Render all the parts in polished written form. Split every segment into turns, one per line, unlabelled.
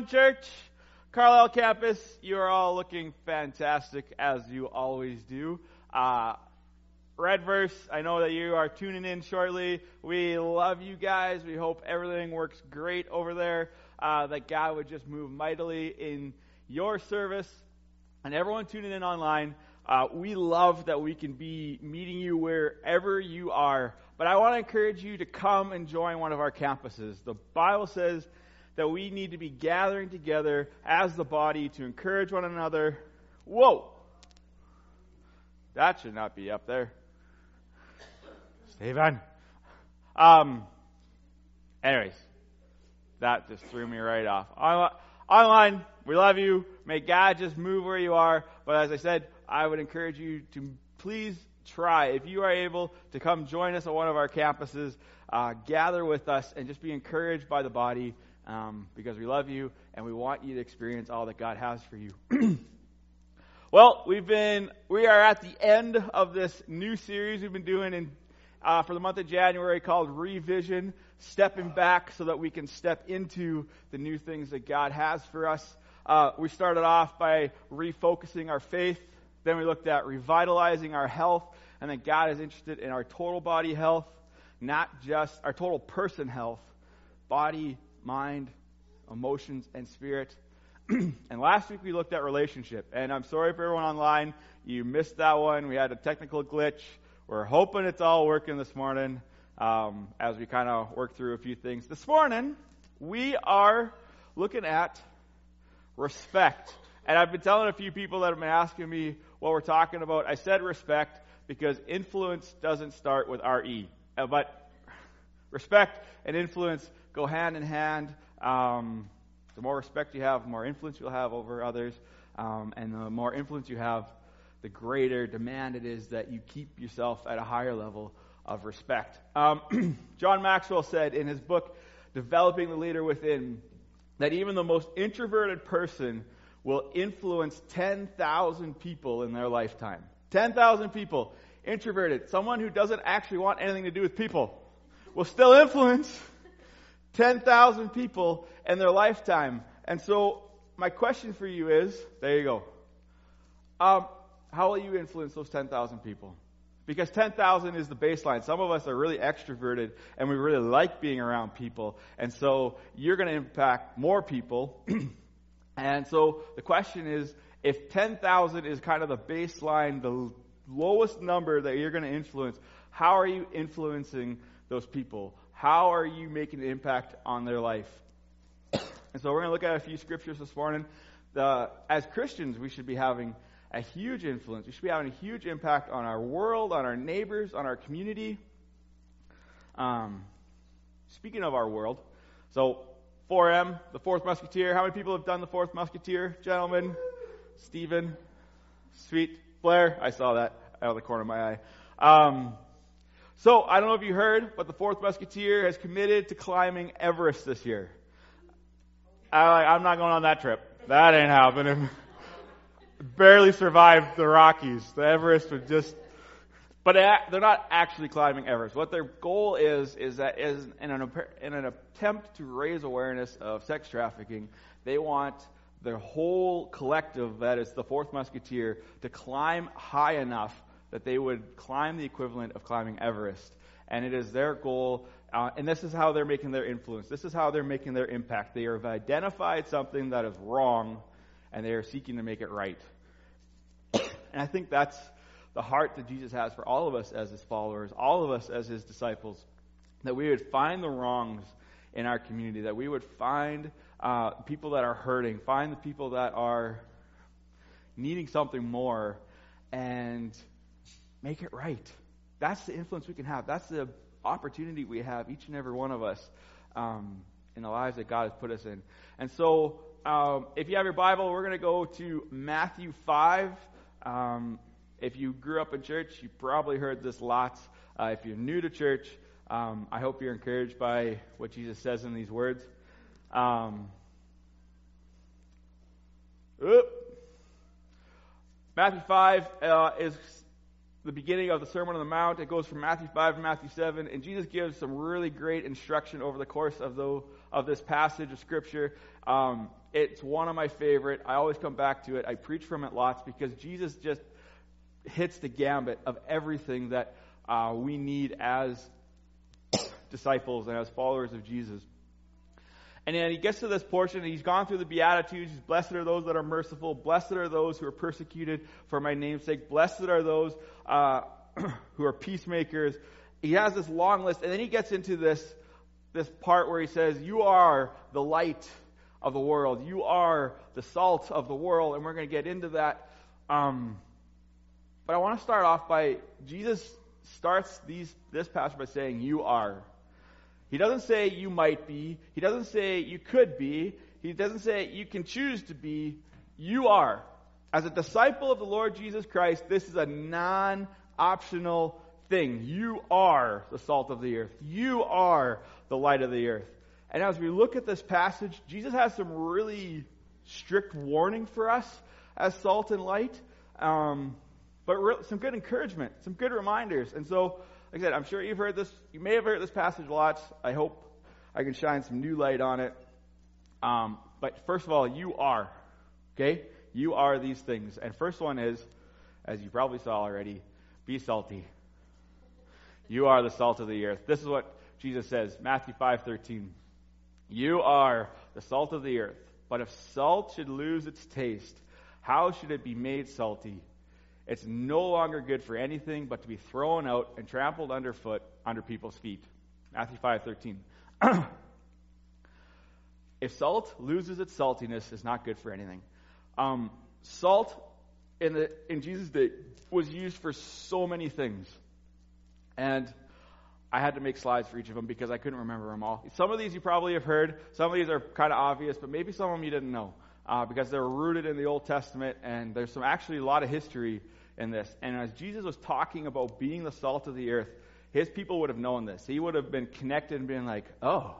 on, church? Carlisle campus, you are all looking fantastic, as you always do. Redverse, I know that you are tuning in shortly. We love you guys. We hope everything works great over there, that God would just move mightily in your service. And everyone tuning in online, we love that we can be meeting you wherever you are. But I want to encourage you to come and join one of our campuses. The Bible says that we need to be gathering together as the body to encourage one another. Whoa! That should not be up there. Stephen. Anyways, that just threw me right off. Online, we love you. May God just move where you are. But as I said, I would encourage you to please try, if you are able, to come join us at one of our campuses, gather with us, and just be encouraged by the body, because we love you and we want you to experience all that God has for you. Well, we are at the end of this new series we've been doing for the month of January called Revision, stepping back so that we can step into the new things that God has for us. We started off by refocusing our faith. Then we looked at revitalizing our health, and then God is interested in our total body health, not just our total person health, body, mind, emotions, and spirit. And last week we looked at relationship, and I'm sorry for everyone online, you missed that one. We had a technical glitch. We're hoping it's all working this morning, as we kind of work through a few things. This morning, we are looking at respect. And I've been telling a few people that have been asking me what we're talking about. I said respect because influence doesn't start with R-E. But respect and influence go hand in hand. The more respect you have, the more influence you'll have over others. And the more influence you have, the greater demand it is that you keep yourself at a higher level of respect. John Maxwell said in his book, Developing the Leader Within, that even the most introverted person will influence 10,000 people in their lifetime. 10,000 people, introverted, someone who doesn't actually want anything to do with people, will still influence 10,000 people in their lifetime. And so my question for you is, there you go. How will you influence those 10,000 people? Because 10,000 is the baseline. Some of us are really extroverted and we really like being around people. And so you're going to impact more people. And so the question is, if 10,000 is kind of the baseline, the lowest number that you're going to influence, how are you influencing those people? How are you making an impact on their life? And so we're going to look at a few scriptures this morning. As Christians, we should be having a huge influence. We should be having a huge impact on our world, on our neighbors, on our community. Speaking of our world, so 4M, the Fourth Musketeer. How many people have done the Fourth Musketeer, gentlemen? Stephen, sweet. Blair, I saw that out of the corner of my eye. So I don't know if you heard, but the Fourth Musketeer has committed to climbing Everest this year. I'm not going on that trip. That ain't happening. Barely survived the Rockies. The Everest would just... But they're not actually climbing Everest. What their goal is that in an attempt to raise awareness of sex trafficking, they want the whole collective, that is the Fourth Musketeer, to climb high enough that they would climb the equivalent of climbing Everest. And it is their goal, and this is how they're making their influence. This is how they're making their impact. They have identified something that is wrong, and they are seeking to make it right. And I think that's the heart that Jesus has for all of us as his followers, all of us as his disciples, that we would find the wrongs in our community, that we would find people that are hurting, find the people that are needing something more, and make it right. That's the influence we can have. That's the opportunity we have, each and every one of us, in the lives that God has put us in. And so, if you have your Bible, we're going to go to Matthew 5. If you grew up in church, you probably heard this lots. If you're new to church, I hope you're encouraged by what Jesus says in these words. Matthew 5 is the beginning of the Sermon on the Mount. It goes from Matthew 5 to Matthew 7, and Jesus gives some really great instruction over the course of this passage of Scripture. It's one of my favorite. I always come back to it. I preach from it lots because Jesus just hits the gambit of everything that we need as disciples and as followers of Jesus. And then he gets to this portion, and he's gone through the Beatitudes. Blessed are those that are merciful. Blessed are those who are persecuted for my name's sake. Blessed are those who are peacemakers. He has this long list, and then he gets into this part where he says, you are the light of the world. You are the salt of the world, and we're going to get into that. But I want to start off by, Jesus starts this passage by saying, you are. He doesn't say you might be. He doesn't say you could be. He doesn't say you can choose to be. You are. As a disciple of the Lord Jesus Christ, this is a non-optional thing. You are the salt of the earth. You are the light of the earth. And as we look at this passage, Jesus has some really strict warning for us as salt and light, but some good encouragement, some good reminders. And so, like I said, I'm sure you've heard this. You may have heard this passage a lot. I hope I can shine some new light on it. But first of all, you are. Okay? You are these things. And first one is, as you probably saw already, be salty. You are the salt of the earth. This is what Jesus says, Matthew 5:13. You are the salt of the earth. But if salt should lose its taste, how should it be made salty? It's no longer good for anything but to be thrown out and trampled underfoot under people's feet. Matthew 5:13. If salt loses its saltiness, it's not good for anything. Salt in Jesus' day was used for so many things. And I had to make slides for each of them because I couldn't remember them all. Some of these you probably have heard. Some of these are kind of obvious, but maybe some of them you didn't know. Because they were rooted in the Old Testament, and there's actually a lot of history in this. And as Jesus was talking about being the salt of the earth, his people would have known this. He would have been connected and been like, oh.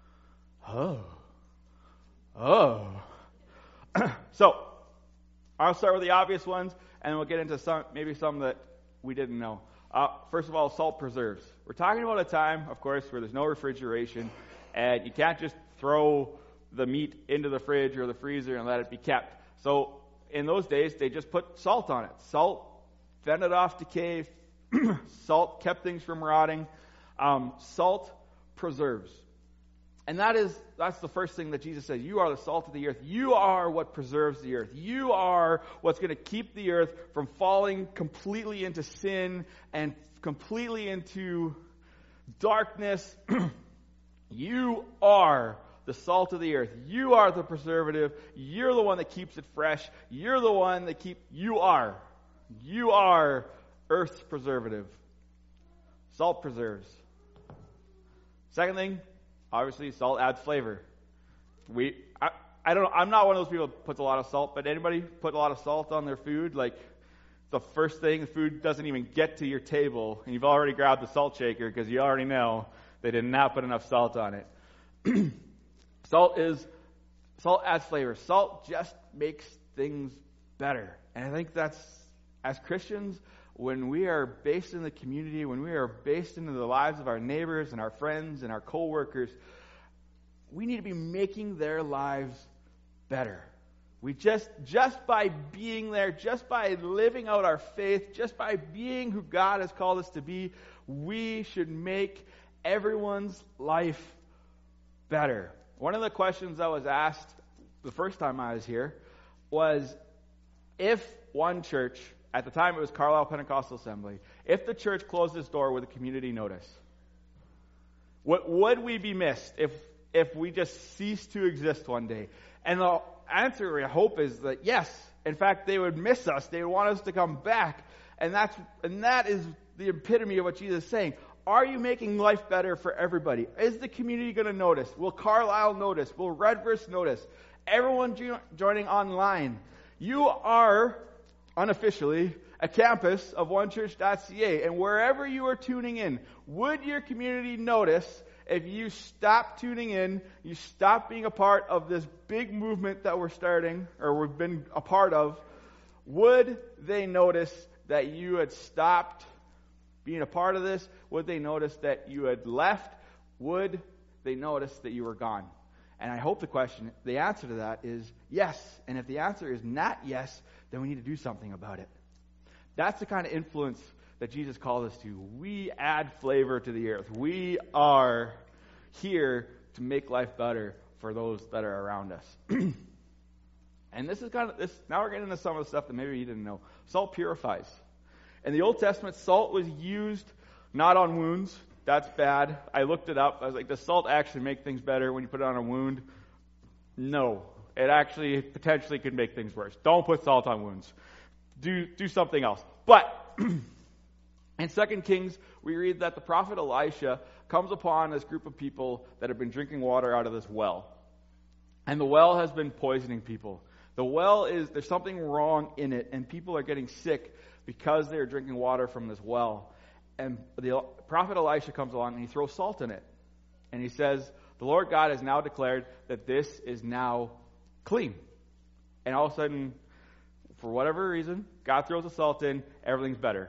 So, I'll start with the obvious ones, and we'll get into some that we didn't know. First of all, salt preserves. We're talking about a time, of course, where there's no refrigeration, and you can't just throw the meat into the fridge or the freezer and let it be kept. So in those days, they just put salt on it. Salt fended off decay. Salt kept things from rotting. Salt preserves. And that's the first thing that Jesus says. You are the salt of the earth. You are what preserves the earth. You are what's going to keep the earth from falling completely into sin and completely into darkness. You are the salt of the earth. You are the preservative. You're the one that keeps it fresh. You're the one that you are Earth's preservative. Salt preserves. Second thing, obviously, salt adds flavor. I'm not one of those people that puts a lot of salt, but anybody put a lot of salt on their food? Like, the first thing, the food doesn't even get to your table, and you've already grabbed the salt shaker because you already know they did not put enough salt on it. Salt adds flavor. Salt just makes things better. And I think that's, as Christians, when we are based in the community, when we are based into the lives of our neighbors and our friends and our co-workers, we need to be making their lives better. We just by being there, just by living out our faith, just by being who God has called us to be, we should make everyone's life better. One of the questions I was asked the first time I was here was, if one church, at the time it was Carlisle Pentecostal Assembly, if the church closed its door with a community notice, would we be missed if we just ceased to exist one day? And the answer, I hope, is that yes. In fact, they would miss us. They would want us to come back. And that is the epitome of what Jesus is saying. Are you making life better for everybody? Is the community going to notice? Will Carlisle notice? Will Redverse notice? Everyone joining online. You are, unofficially, a campus of onechurch.ca. And wherever you are tuning in, would your community notice if you stop tuning in, you stop being a part of this big movement that we're starting, or we've been a part of? Would they notice that you had stopped being a part of this? Would they notice that you had left? Would they notice that you were gone? And I hope the answer to that is yes. And if the answer is not yes, then we need to do something about it. That's the kind of influence that Jesus calls us to. We add flavor to the earth. We are here to make life better for those that are around us. And this is now we're getting into some of the stuff that maybe you didn't know. Salt purifies. In the Old Testament, salt was used not on wounds. That's bad. I looked it up. I was like, does salt actually make things better when you put it on a wound? No. It actually potentially could make things worse. Don't put salt on wounds. Do something else. But in 2 Kings, we read that the prophet Elisha comes upon this group of people that have been drinking water out of this well. And the well has been poisoning people. The well there's something wrong in it, and people are getting sick because they're drinking water from this well. And the prophet Elisha comes along and he throws salt in it. And he says, the Lord God has now declared that this is now clean. And all of a sudden, for whatever reason, God throws the salt in, everything's better.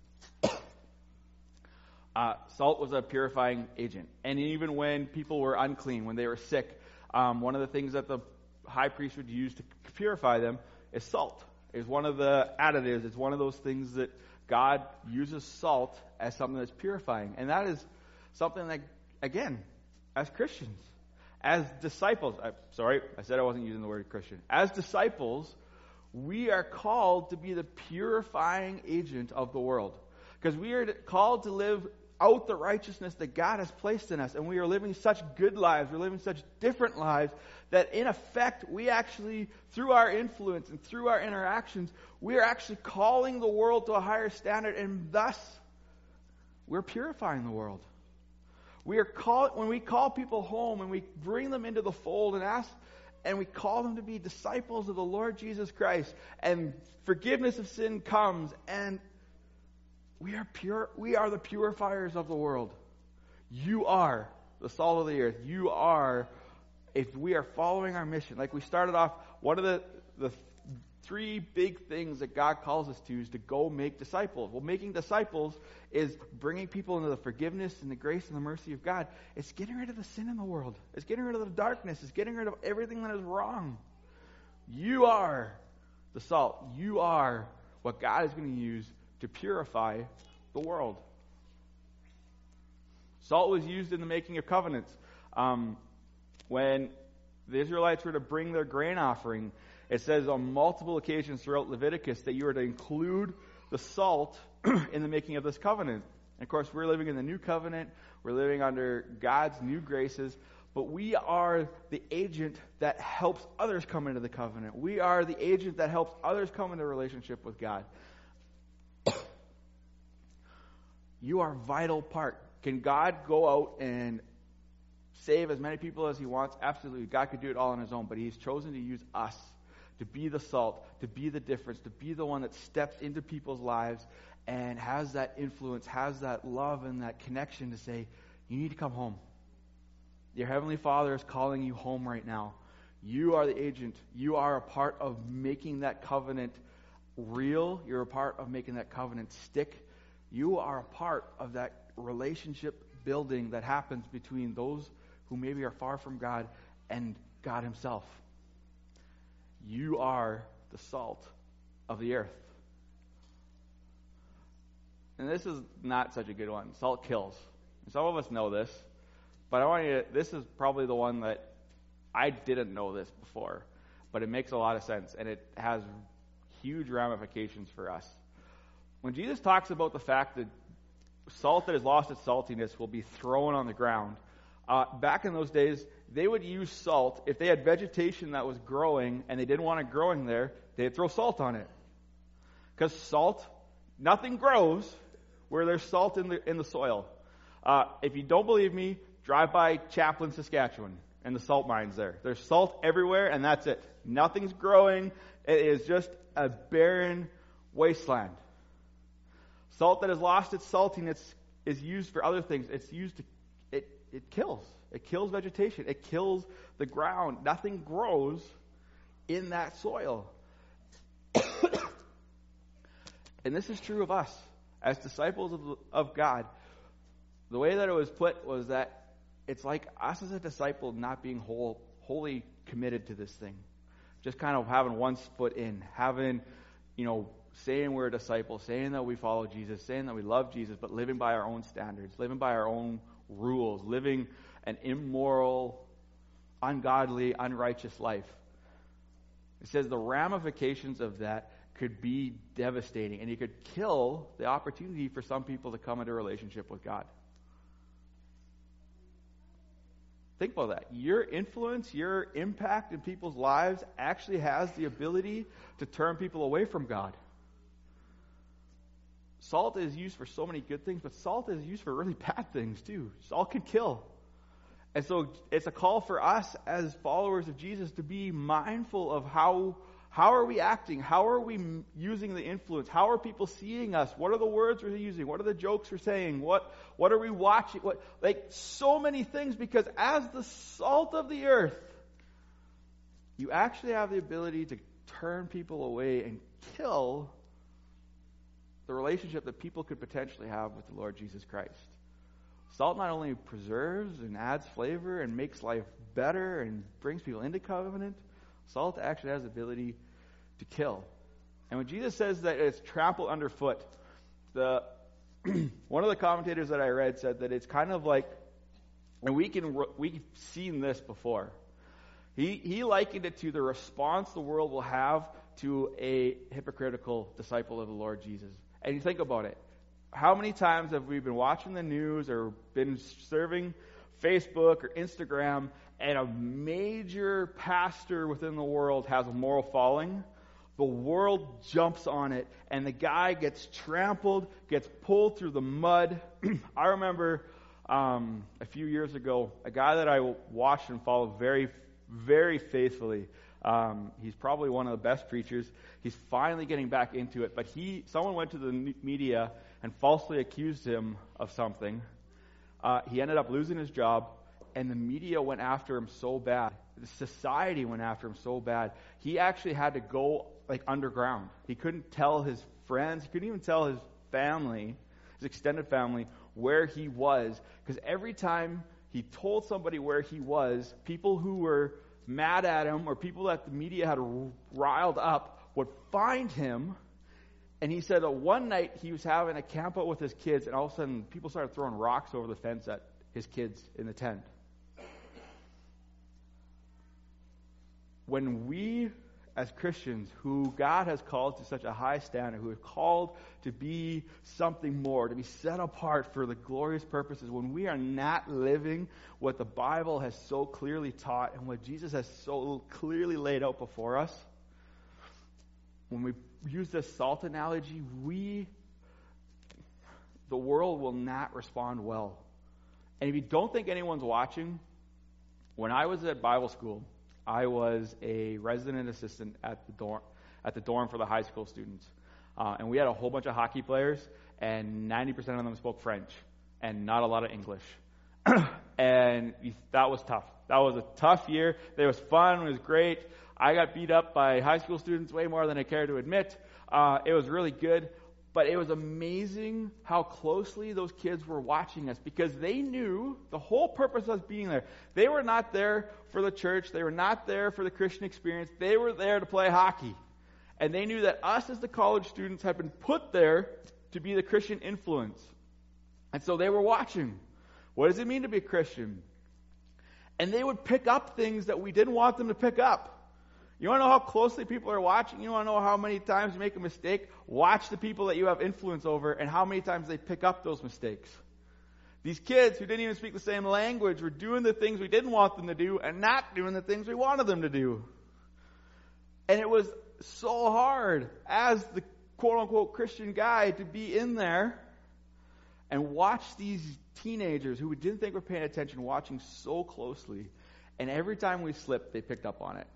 Salt was a purifying agent. And even when people were unclean, when they were sick, one of the things that the high priest would use to purify them is salt. It's one of the additives. It's one of those things that God uses salt as something that's purifying. And that is something that, again, as Christians, as disciples, I said I wasn't using the word Christian. As disciples, we are called to be the purifying agent of the world. Because we are called to live out the righteousness that God has placed in us. And we are living such good lives, we're living such different lives, that in effect, we actually, through our influence and through our interactions, we are actually calling the world to a higher standard, and thus, we're purifying the world. When we call people home and we bring them into the fold and we call them to be disciples of the Lord Jesus Christ, and forgiveness of sin comes, and we are pure. We are the purifiers of the world. You are the salt of the earth. You are, if we are following our mission, like we started off, one of the three big things that God calls us to is to go make disciples. Well, making disciples is bringing people into the forgiveness and the grace and the mercy of God. It's getting rid of the sin in the world. It's getting rid of the darkness. It's getting rid of everything that is wrong. You are the salt. You are what God is going to use to purify the world. Salt was used in the making of covenants. When the Israelites were to bring their grain offering, it says on multiple occasions throughout Leviticus that you were to include the salt in the making of this covenant. And of course, we're living in the new covenant. We're living under God's new graces. But we are the agent that helps others come into the covenant. We are the agent that helps others come into a relationship with God. You are a vital part. Can God go out and save as many people as He wants? Absolutely. God could do it all on His own, but He's chosen to use us to be the salt, to be the difference, to be the one that steps into people's lives and has that influence, has that love and that connection to say, you need to come home. Your Heavenly Father is calling you home right now. You are the agent. You are a part of making that covenant real. You're a part of making that covenant stick. You are a part of that relationship building that happens between those who maybe are far from God and God Himself. You are the salt of the earth. And this is not such a good one. Salt kills. Some of us know this, but this is probably the one that I didn't know this before, but it makes a lot of sense, and it has huge ramifications for us. When Jesus talks about the fact that salt that has lost its saltiness will be thrown on the ground, back in those days, they would use salt. If they had vegetation that was growing and they didn't want it growing there, they'd throw salt on it. Because salt, nothing grows where there's salt in the soil. If you don't believe me, drive by Chaplin, Saskatchewan, and the salt mines there. There's salt everywhere, and that's it. Nothing's growing. It is just a barren wasteland. Salt that has lost its saltiness is used for other things. It's used to, it kills. It kills vegetation. It kills the ground. Nothing grows in that soil. And this is true of us as disciples of God. The way that it was put was that it's like us as a disciple not being wholly committed to this thing. Just kind of having one foot in, having, saying we're a disciple, saying that we follow Jesus, saying that we love Jesus, but living by our own standards, living by our own rules, living an immoral, ungodly, unrighteous life. It says the ramifications of that could be devastating, and it could kill the opportunity for some people to come into a relationship with God. Think about that. Your influence, your impact in people's lives actually has the ability to turn people away from God. Salt is used for so many good things, but salt is used for really bad things too. Salt can kill. And so it's a call for us as followers of Jesus to be mindful of how are we acting? How are we using the influence? How are people seeing us? What are the words we're using? What are the jokes we're saying? What are we watching? So many things, because as the salt of the earth, you actually have the ability to turn people away and kill the relationship that people could potentially have with the Lord Jesus Christ. Salt not only preserves and adds flavor and makes life better and brings people into covenant, salt actually has the ability to kill. And when Jesus says that it's trampled underfoot, one of the commentators that I read said that it's kind of like, and we've seen this before. He likened it to the response the world will have to a hypocritical disciple of the Lord Jesus. And you think about it. How many times have we been watching the news or been surfing Facebook or Instagram, and a major pastor within the world has a moral falling? The world jumps on it, and the guy gets trampled, gets pulled through the mud. I remember a few years ago, a guy that I watched and followed very, very faithfully. He's probably one of the best preachers. He's finally getting back into it, but someone went to the media and falsely accused him of something. He ended up losing his job, and the media went after him so bad. The society went after him so bad. He actually had to go underground. He couldn't tell his friends. He couldn't even tell his family, his extended family, where he was, because every time he told somebody where he was, people who were mad at him or people that the media had riled up would find him. And he said that one night he was having a camp out with his kids, and all of a sudden people started throwing rocks over the fence at his kids in the tent. When we, as Christians, who God has called to such a high standard, who are called to be something more, to be set apart for the glorious purposes, when we are not living what the Bible has so clearly taught and what Jesus has so clearly laid out before us, when we use this salt analogy, the world will not respond well. And if you don't think anyone's watching, when I was at Bible school, I was a resident assistant at the dorm for the high school students. And we had a whole bunch of hockey players, and 90% of them spoke French, and not a lot of English. And that was tough. That was a tough year. It was fun. It was great. I got beat up by high school students way more than I care to admit. It was really good. But it was amazing how closely those kids were watching us, because they knew the whole purpose of us being there. They were not there for the church. They were not there for the Christian experience. They were there to play hockey. And they knew that us as the college students had been put there to be the Christian influence. And so they were watching. What does it mean to be a Christian? And they would pick up things that we didn't want them to pick up. You want to know how closely people are watching? You want to know how many times you make a mistake? Watch the people that you have influence over and how many times they pick up those mistakes. These kids who didn't even speak the same language were doing the things we didn't want them to do and not doing the things we wanted them to do. And it was so hard as the quote-unquote Christian guy to be in there and watch these teenagers who we didn't think were paying attention watching so closely. And every time we slipped, they picked up on it.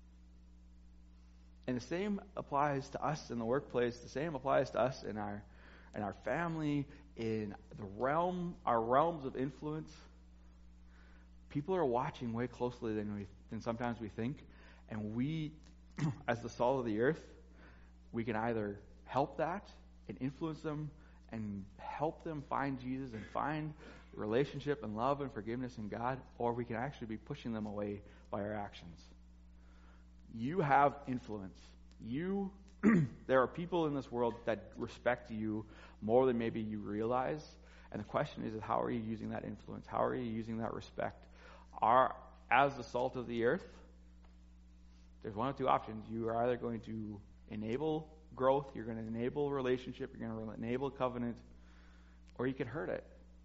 And the same applies to us in the workplace. The same applies to us in our family, in our realms of influence. People are watching way closely than sometimes we think. And we, as the salt of the earth, we can either help that and influence them and help them find Jesus and find relationship and love and forgiveness in God, or we can actually be pushing them away by our actions. You have influence. There are people in this world that respect you more than maybe you realize. And the question is how are you using that influence? How are you using that respect? As the salt of the earth, there's one of two options. You are either going to enable growth, you're going to enable relationship, you're going to enable covenant, or you could hurt it.